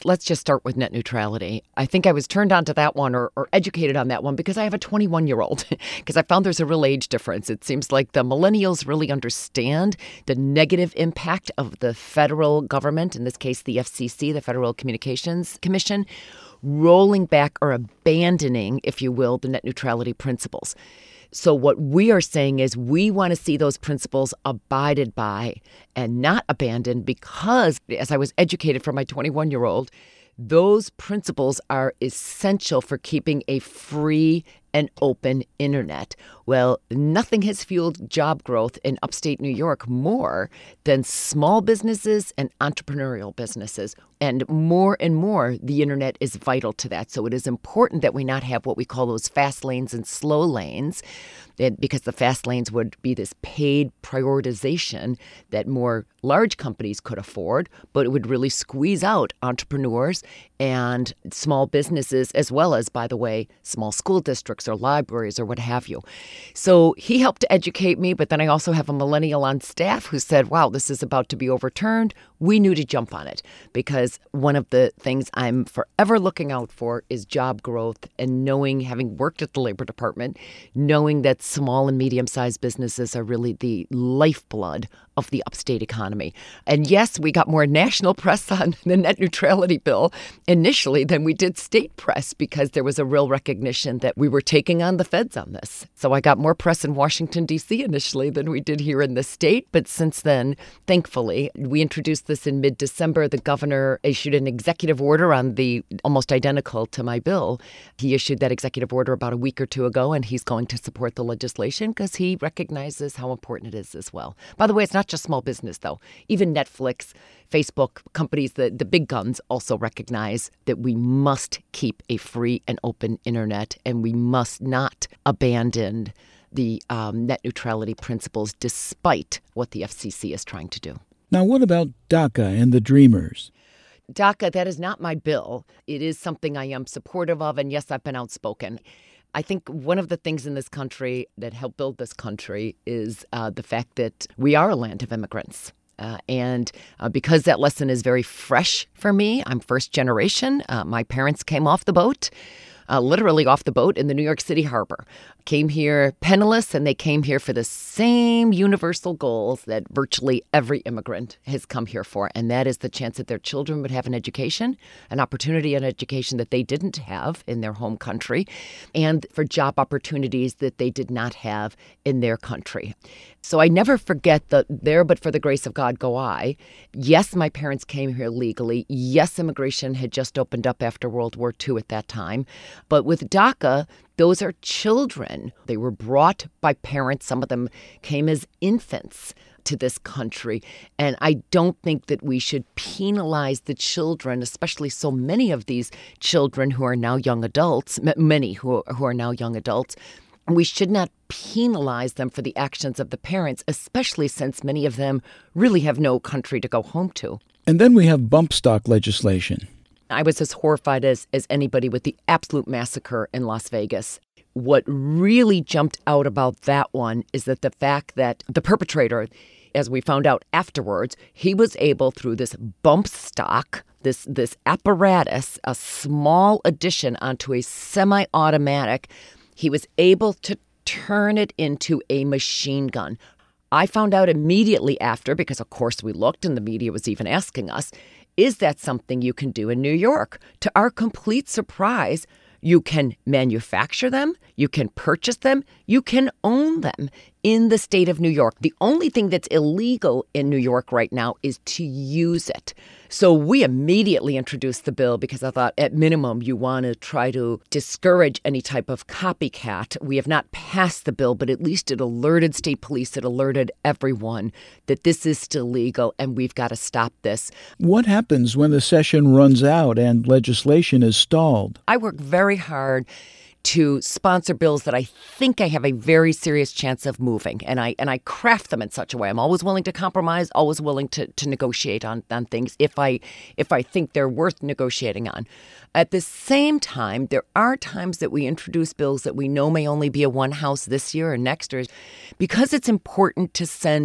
let's just start with net neutrality. I think I was turned on to that one or educated on that one because I have a 21-year-old, because I found there's a real age difference. It seems like the millennials really understand the negative impact of the federal government, in this case, the FCC, the Federal Communications Commission, rolling back or abandoning, if you will, the net neutrality principles. So what we are saying is we want to see those principles abided by and not abandoned because, as I was educated from my 21-year-old, those principles are essential for keeping a free and open internet. Well, nothing has fueled job growth in upstate New York more than small businesses and entrepreneurial businesses. And more, the internet is vital to that. So it is important that we not have what we call those fast lanes and slow lanes, because the fast lanes would be this paid prioritization that more large companies could afford, but it would really squeeze out entrepreneurs and small businesses, as well as, by the way, small school districts or libraries or what have you. So he helped to educate me, but then I also have a millennial on staff who said, wow, this is about to be overturned. We knew to jump on it because one of the things I'm forever looking out for is job growth, and knowing, having worked at the Labor Department, knowing that small and medium-sized businesses are really the lifeblood of the upstate economy. And yes, we got more national press on the net neutrality bill initially than we did state press because there was a real recognition that we were taking on the feds on this. So I got more press in Washington, D.C. initially than we did here in the state. But since then, thankfully, we introduced this in mid-December. The governor issued an executive order on the almost identical to my bill. He issued that executive order about a week or two ago, and he's going to support the legislation because he recognizes how important it is as well. By the way, it's not just small business, though. Even Netflix, Facebook, companies, the big guns also recognize that we must keep a free and open internet, and we must not abandon the net neutrality principles despite what the FCC is trying to do. Now, what about DACA and the Dreamers? DACA, that is not my bill. It is something I am supportive of, and yes, I've been outspoken. I think one of the things in this country that helped build this country is the fact that we are a land of immigrants. And because that lesson is very fresh for me, I'm first generation. My parents came off the boat, literally off the boat in the New York City harbor. Came here penniless, and they came here for the same universal goals that virtually every immigrant has come here for, and that is the chance that their children would have an education, an opportunity, an education that they didn't have in their home country, and for job opportunities that they did not have in their country. So I never forget the there but for the grace of God go I. Yes, my parents came here legally. Yes, immigration had just opened up after World War II at that time. But with DACA, those are children. They were brought by parents. Some of them came as infants to this country. And I don't think that we should penalize the children, especially so many of these children who are now young adults, many who are now young adults. We should not penalize them for the actions of the parents, especially since many of them really have no country to go home to. And then we have bump stock legislation. I was as horrified as anybody with the absolute massacre in Las Vegas. What really jumped out about that one is that the fact that the perpetrator, as we found out afterwards, he was able, through this bump stock, this apparatus, a small addition onto a semi-automatic, he was able to turn it into a machine gun. I found out immediately after, because of course we looked and the media was even asking us, is that something you can do in New York? To our complete surprise, you can manufacture them, you can purchase them, you can own them in the state of New York. The only thing that's illegal in New York right now is to use it. So we immediately introduced the bill because I thought, at minimum, you want to try to discourage any type of copycat. We have not passed the bill, but at least it alerted state police, it alerted everyone that this is still legal and we've got to stop this. What happens when the session runs out and legislation is stalled? I work very hard to sponsor bills that I think I have a very serious chance of moving. And I craft them in such a way. I'm always willing to compromise, always willing to negotiate on things if I think they're worth negotiating on. At the same time, there are times that we introduce bills that we know may only be a one house this year or next, or because it's important to send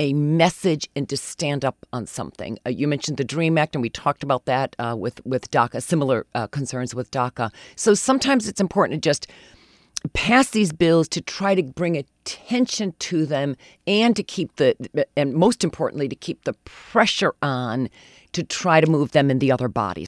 a message and to stand up on something. You mentioned the DREAM Act, and we talked about that with DACA, similar concerns with DACA. So sometimes it's important to just pass these bills to try to bring attention to them and to keep and most importantly, to keep the pressure on to try to move them in the other bodies.